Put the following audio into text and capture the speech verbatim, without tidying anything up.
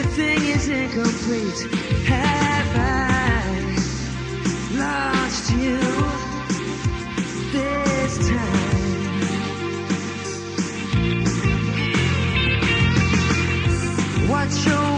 everything is incomplete. Have I lost you this time? What's your